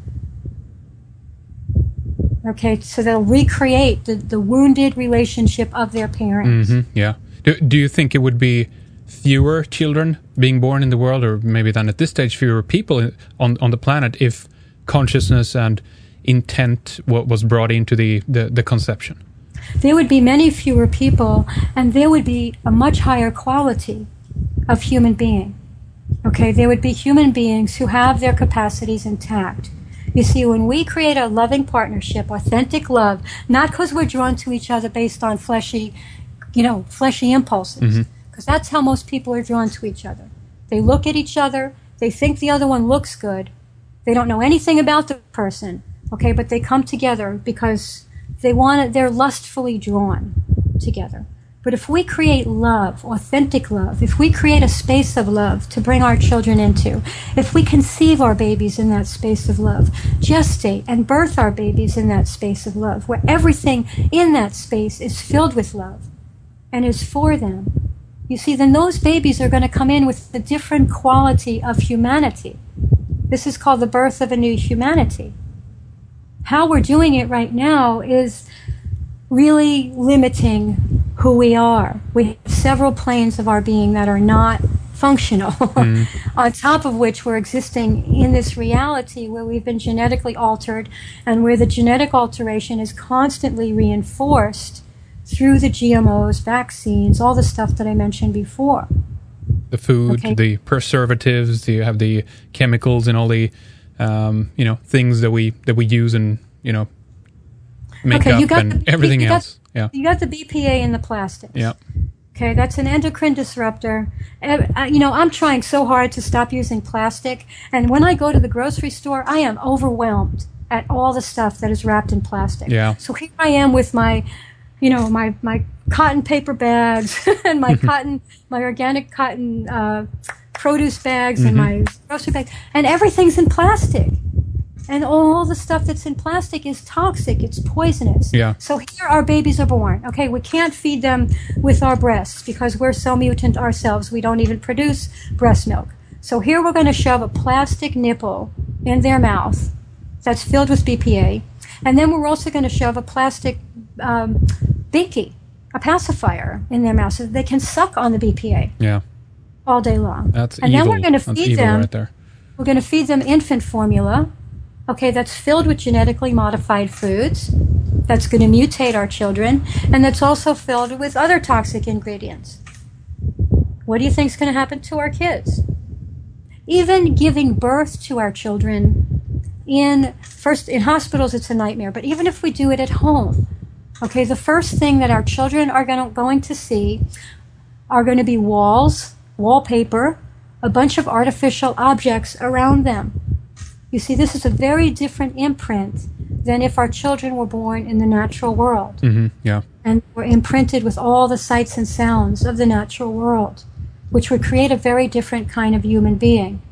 Okay, so they'll recreate the, the wounded relationship of their parents. Mm-hmm. Yeah. Do, do you think it would be fewer children being born in the world, or maybe then at this stage fewer people on on the planet, if consciousness and intent was brought into the, the, the conception? There would be many fewer people, and there would be a much higher quality of human being. Okay, there would be human beings who have their capacities intact. You see, when we create a loving partnership, authentic love, not because we're drawn to each other based on fleshy, you know, fleshy impulses, because mm-hmm. that's how most people are drawn to each other. They look at each other, they think the other one looks good, they don't know anything about the person, okay, but they come together because they want it, they're lustfully drawn together. But if we create love, authentic love, if we create a space of love to bring our children into, if we conceive our babies in that space of love, gestate and birth our babies in that space of love, where everything in that space is filled with love and is for them, you see, then those babies are going to come in with a different quality of humanity. This is called the birth of a new humanity. How we're doing it right now is really limiting who we are. We have several planes of our being that are not functional, mm. on top of which we're existing in this reality where we've been genetically altered and where the genetic alteration is constantly reinforced through the G M Os, vaccines, all the stuff that I mentioned before. The food, okay. the preservatives, you have the chemicals and all the um, you know things that we that we use and you know makeup okay, you got and the, everything you else. Got, yeah. You got the B P A in the plastics. Yeah. Okay, that's an endocrine disruptor. Uh, you know, I'm trying so hard to stop using plastic, and when I go to the grocery store, I am overwhelmed at all the stuff that is wrapped in plastic. Yeah. So here I am with my, you know, my, my cotton paper bags and my cotton, my organic cotton uh, produce bags mm-hmm. and my grocery bags, and everything's in plastic. And all the stuff that's in plastic is toxic. It's poisonous. Yeah. So here our babies are born. Okay, we can't feed them with our breasts because we're so mutant ourselves. We don't even produce breast milk. So here we're going to shove a plastic nipple in their mouth that's filled with B P A. And then we're also going to shove a plastic um, binky, a pacifier, in their mouth so that they can suck on the B P A yeah. all day long. That's and evil. then we're going to feed them. Right there. We're going to feed them infant formula. Okay, that's filled with genetically modified foods, that's going to mutate our children, and that's also filled with other toxic ingredients. What do you think is going to happen to our kids? Even giving birth to our children in, first, in hospitals, it's a nightmare, but even if we do it at home, okay, the first thing that our children are going to, going to see are going to be walls, wallpaper, a bunch of artificial objects around them. You see, this is a very different imprint than if our children were born in the natural world. Mm-hmm, yeah. And were imprinted with all the sights and sounds of the natural world, which would create a very different kind of human being.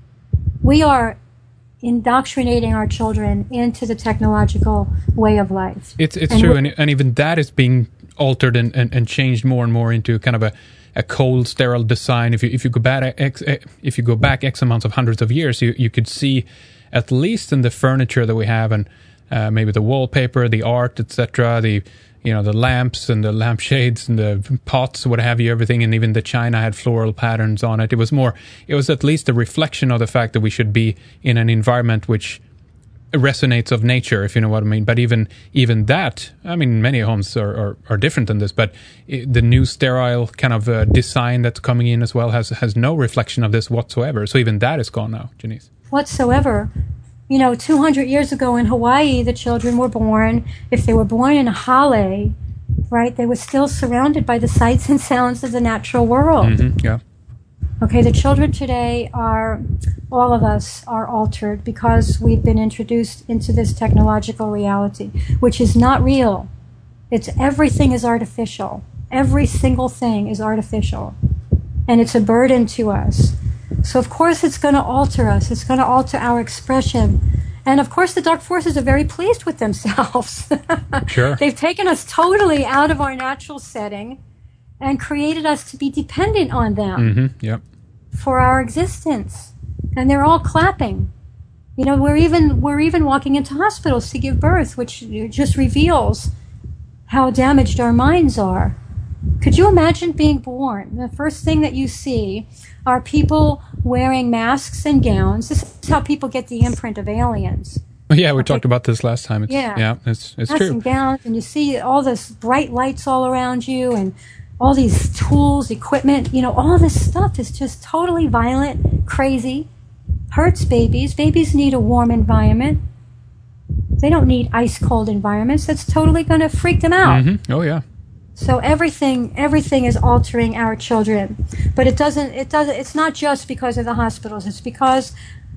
We are indoctrinating our children into the technological way of life. It's it's and true, and, and even that is being altered and, and, and changed more and more into kind of a a cold, sterile design. If you if you go back X, if you go back X amounts of hundreds of years, you, you could see, at least in the furniture that we have, and uh, maybe the wallpaper, the art, et cetera, the you know the lamps and the lampshades and the pots, what have you, everything, and even the china had floral patterns on it. It was more, it was at least a reflection of the fact that we should be in an environment which resonates of nature, if you know what I mean. But even even that, I mean, many homes are, are, are different than this, but it, the new sterile kind of uh, design that's coming in as well has has no reflection of this whatsoever. So even that is gone now, Janice. Whatsoever. You know, two hundred years ago in Hawaii, the children were born, if they were born in a hale, right, they were still surrounded by the sights and sounds of the natural world. Mm-hmm, yeah. Okay, the children today are, all of us are altered because we've been introduced into this technological reality, which is not real. It's everything is artificial. Every single thing is artificial. And it's a burden to us. So of course it's going to alter us. It's going to alter our expression. And of course the dark forces are very pleased with themselves. Sure. They've taken us totally out of our natural setting and created us to be dependent on them. Mm-hmm, yep. For our existence, and they're all clapping. You know, we're even we're even walking into hospitals to give birth, which just reveals how damaged our minds are. Could you imagine being born? The first thing that you see are people wearing masks and gowns. This is how people get the imprint of aliens. Yeah, we okay. talked about this last time. It's, yeah, yeah, it's it's masks true. And gowns, and you see all this bright lights all around you, and all these tools, equipment, you know, all this stuff is just totally violent, crazy, hurts babies. Babies need a warm environment. They don't need ice-cold environments. That's totally going to freak them out. Mm-hmm. Oh, yeah. So everything, everything is altering our children. But it doesn't, it doesn't, it's not just because of the hospitals. It's because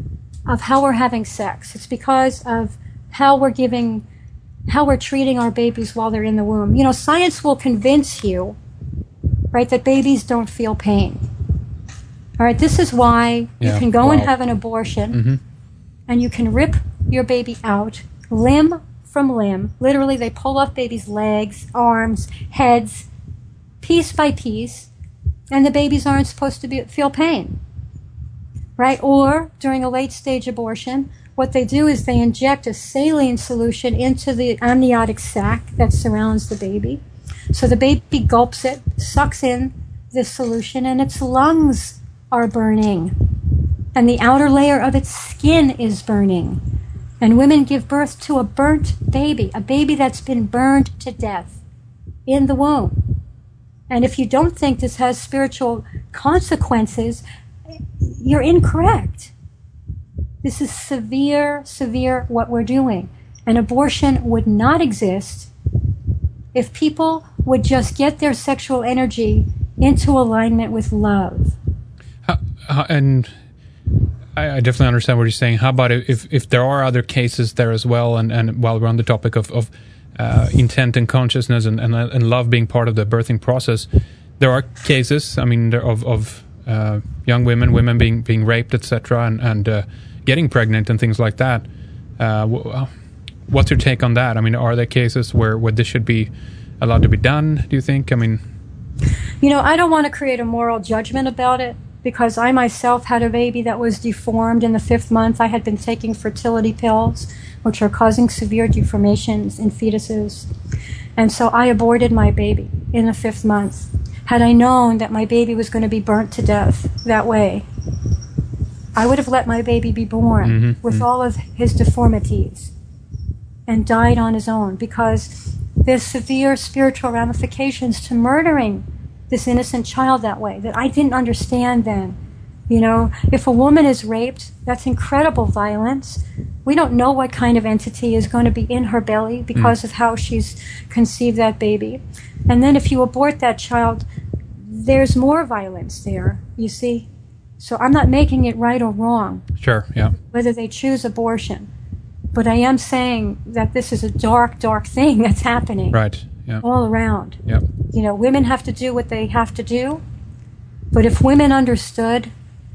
of how we're having sex. It's because of how we're giving, how we're treating our babies while they're in the womb. You know, science will convince you, right, that babies don't feel pain. All right, this is why yeah, you can go wow. and have an abortion, mm-hmm. and you can rip your baby out, limb from limb. Literally, they pull off babies' legs, arms, heads, piece by piece, and the babies aren't supposed to be, feel pain. Right? Or, during a late-stage abortion, what they do is they inject a saline solution into the amniotic sac that surrounds the baby. So the baby gulps it, sucks in this solution, and its lungs are burning. And the outer layer of its skin is burning. And women give birth to a burnt baby, a baby that's been burned to death in the womb. And if you don't think this has spiritual consequences, you're incorrect. This is severe, severe what we're doing. And abortion would not exist if people would just get their sexual energy into alignment with love. How, how, and I, I definitely understand what you're saying. How about if if there are other cases there as well, and, and while we're on the topic of, of uh, intent and consciousness and, and, and love being part of the birthing process, there are cases, I mean, of, of uh, young women, women being, being raped, et cetera, and, and uh, getting pregnant and things like that. Uh, what's your take on that? I mean, are there cases where, where this should be allowed to be done, do you think? I mean... You know, I don't want to create a moral judgment about it, because I myself had a baby that was deformed in the fifth month. I had been taking fertility pills, which are causing severe deformations in fetuses. And so I aborted my baby in the fifth month. Had I known that my baby was going to be burnt to death that way, I would have let my baby be born mm-hmm. with mm-hmm. all of his deformities and died on his own, because there's severe spiritual ramifications to murdering this innocent child that way that I didn't understand then. You know, if a woman is raped, that's incredible violence. We don't know what kind of entity is going to be in her belly because mm. of how she's conceived that baby. And then if you abort that child, there's more violence there, you see. So I'm not making it right or wrong. Sure, yeah. Whether they choose abortion. But I am saying that this is a dark, dark thing that's happening. Right, yeah. All around. Yep. You know, women have to do what they have to do. But if women understood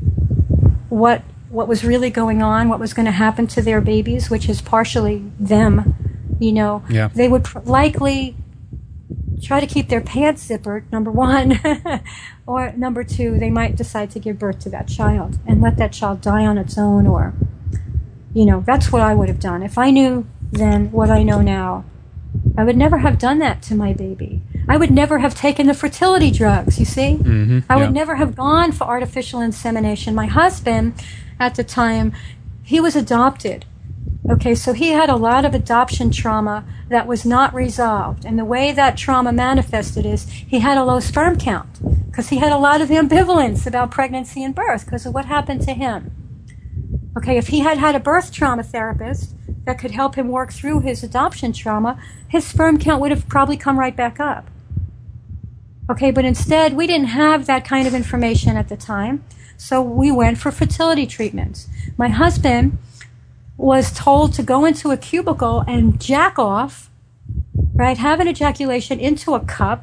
what what was really going on, what was going to happen to their babies, which is partially them, you know, yeah. they would pr- likely try to keep their pants zippered, number one, or number two, they might decide to give birth to that child and let that child die on its own, or, you know, that's what I would have done. If I knew then what I know now, I would never have done that to my baby. I would never have taken the fertility drugs, you see? Mm-hmm, I would yeah. never have gone for artificial insemination. My husband, at the time, he was adopted. Okay, so he had a lot of adoption trauma that was not resolved. And the way that trauma manifested is he had a low sperm count because he had a lot of ambivalence about pregnancy and birth because of what happened to him. Okay, if he had had a birth trauma therapist that could help him work through his adoption trauma, his sperm count would have probably come right back up. Okay, but instead, we didn't have that kind of information at the time, so we went for fertility treatments. My husband was told to go into a cubicle and jack off, right, have an ejaculation into a cup,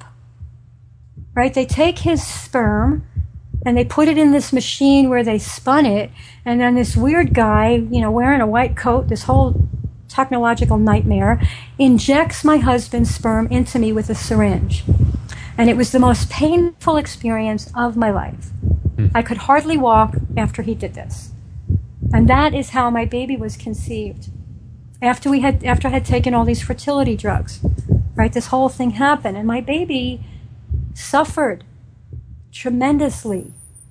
right? They take his sperm and they put it in this machine where they spun it, and then this weird guy, you know, wearing a white coat, this whole technological nightmare, injects my husband's sperm into me with a syringe. And it was the most painful experience of my life. Mm. I could hardly walk after he did this. And that is how my baby was conceived. After we had, after I had taken all these fertility drugs, right? This whole thing happened, and my baby suffered tremendously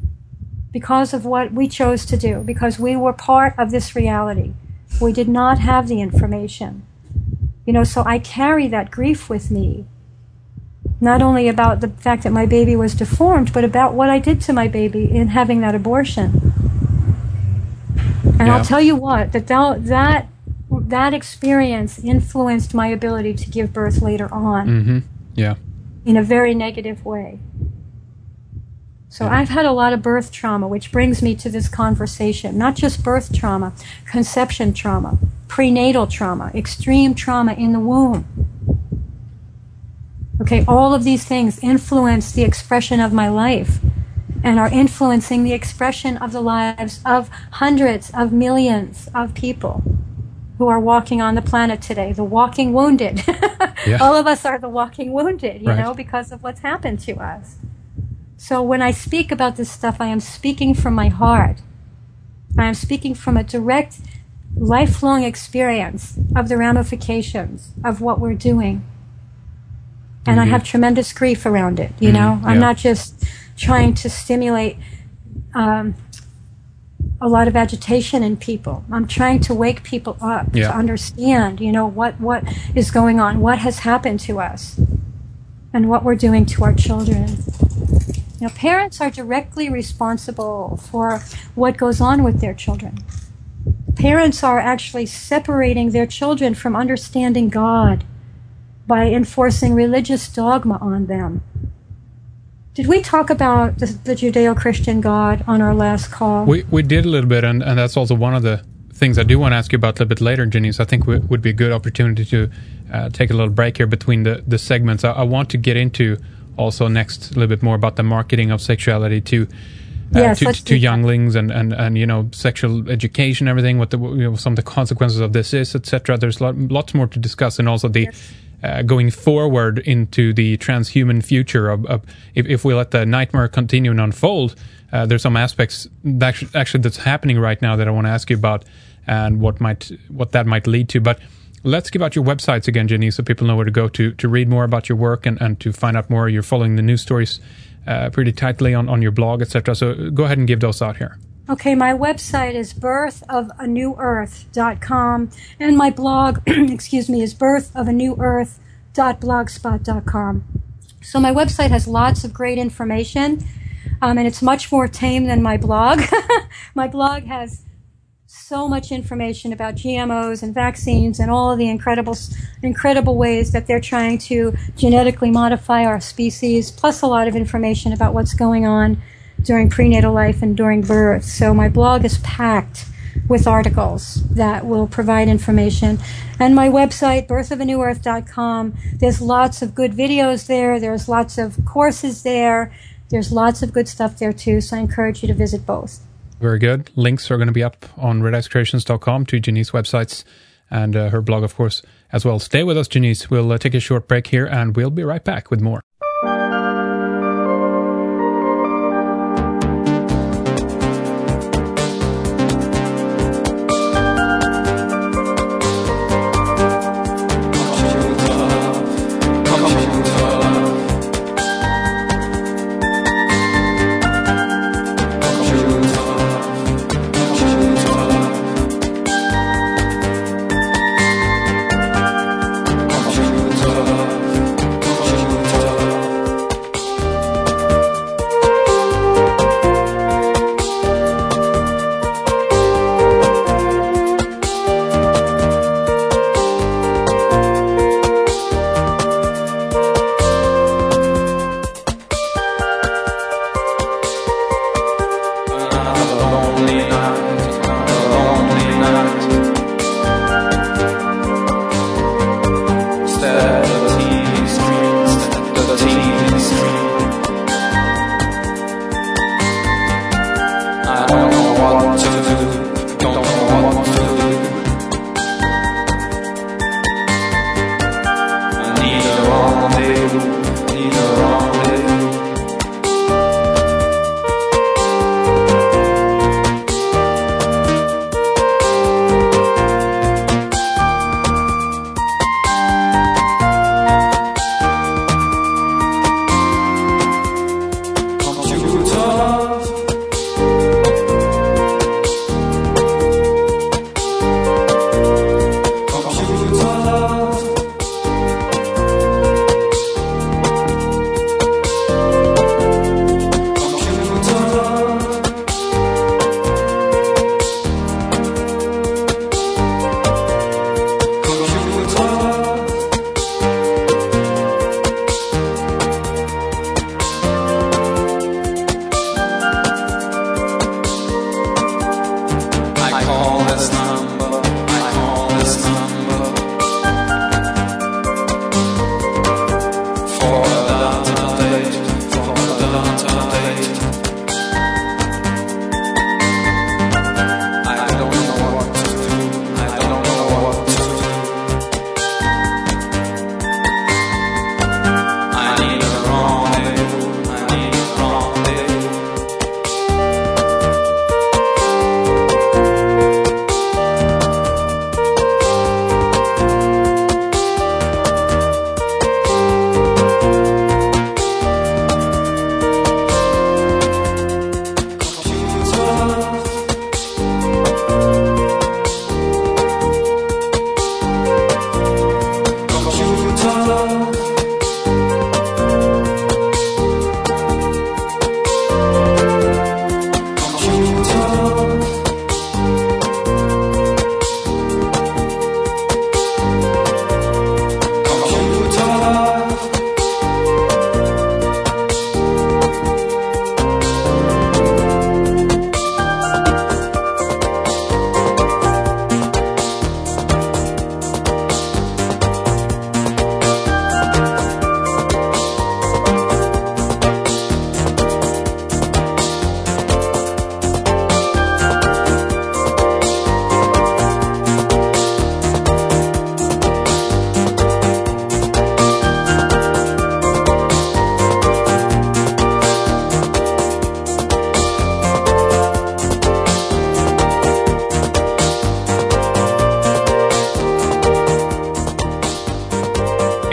because of what we chose to do, because we were part of this reality. We did not have the information. You know, so I carry that grief with me, not only about the fact that my baby was deformed, but about what I did to my baby in having that abortion. And yeah. I'll tell you what, that, that that experience influenced my ability to give birth later on. Mm-hmm. Yeah. In a very negative way. So yeah. I've had a lot of birth trauma, which brings me to this conversation. Not just birth trauma, conception trauma, prenatal trauma, extreme trauma in the womb. Okay, all of these things influence the expression of my life and are influencing the expression of the lives of hundreds of millions of people who are walking on the planet today, the walking wounded. Yeah. All of us are the walking wounded, you right. know, because of what's happened to us. So when I speak about this stuff, I am speaking from my heart. I am speaking from a direct, lifelong experience of the ramifications of what we're doing. And mm-hmm. I have tremendous grief around it, you mm-hmm. know? I'm yeah. not just trying to stimulate um, a lot of agitation in people. I'm trying to wake people up yeah. to understand, you know, what, what is going on, what has happened to us, and what we're doing to our children. You know, parents are directly responsible for what goes on with their children. parents are actually separating their children from understanding God by enforcing religious dogma on them. Did we talk about the, the Judeo-Christian God on our last call? We we did a little bit, and, and that's also one of the things I do want to ask you about a little bit later, Janice. I think it would be a good opportunity to uh, take a little break here between the, the segments. I, I want to get into also next a little bit more about the marketing of sexuality to uh, yes, to, to younglings and, and, and, you know, sexual education, everything, what the, you know, some of the consequences of this is, et cetera. There's lot, lots more to discuss, and also the yes. uh, going forward into the transhuman future of, of if, if we let the nightmare continue and unfold. Uh, there's some aspects that actually, actually that's happening right now that I want to ask you about, and what might what that might lead to. But let's give out your websites again, Jenny, so people know where to go to to read more about your work and, and to find out more. You're following the news stories uh, pretty tightly on, on your blog, et cetera. So go ahead and give those out here. Okay, my website is birth of a new earth dot com, and my blog, excuse me, is birth of a new earth dot blogspot dot com. So my website has lots of great information. Um, and it's much more tame than my blog. My blog has so much information about G M Os and vaccines and all of the incredible, incredible ways that they're trying to genetically modify our species, plus a lot of information about what's going on during prenatal life and during birth. So my blog is packed with articles that will provide information. And my website, birth of a new earth dot com, there's lots of good videos there. There's lots of courses there. There's lots of good stuff there, too, so I encourage you to visit both. Very good. Links are going to be up on red ice creations dot com to Janice's websites and uh, her blog, of course, as well. Stay with us, Janice. We'll uh, take a short break here, and we'll be right back with more. Computer, computer.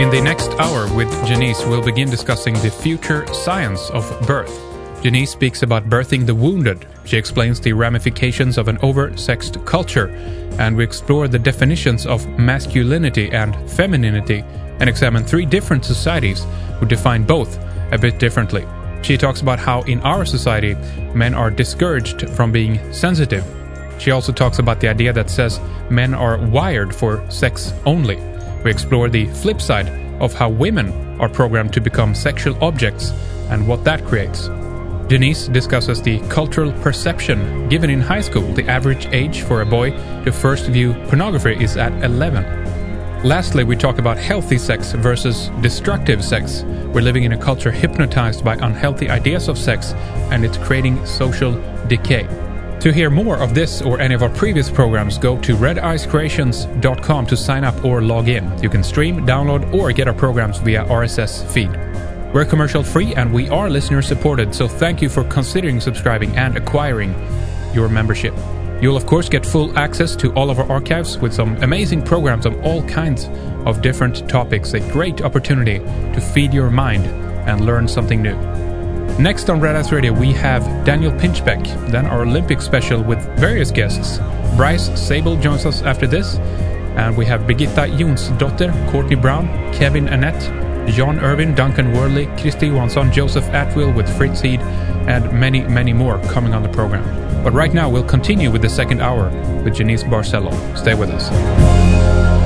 In the next hour with Janice, we'll begin discussing the future science of birth. Janice speaks about birthing the wounded. She explains the ramifications of an over-sexed culture, and we explore the definitions of masculinity and femininity and examine three different societies who define both a bit differently. She talks about how in our society men are discouraged from being sensitive. She also talks about the idea that says men are wired for sex only. We explore the flip side of how women are programmed to become sexual objects and what that creates. Janice discusses the cultural perception given in high school. The average age for a boy to first view pornography is at eleven. Lastly, we talk about healthy sex versus destructive sex. We're living in a culture hypnotized by unhealthy ideas of sex, and it's creating social decay. To hear more of this or any of our previous programs, go to red ice creations dot com to sign up or log in. You can stream, download, or get our programs via R S S feed. We're commercial free and we are listener supported, so thank you for considering subscribing and acquiring your membership. You'll of course get full access to all of our archives with some amazing programs on all kinds of different topics. A great opportunity to feed your mind and learn something new. Next on Red Ice Radio we have Daniel Pinchbeck, then our Olympic special with various guests. Bryce Sable joins us after this, and we have Birgitta Jonsdotter, Courtney Brown, Kevin Annette, John Irvin, Duncan Worley, Christy Johansson, Joseph Atwill with Fritz Heed, and many, many more coming on the program. But right now we'll continue with the second hour with Janice Barcelo. Stay with us.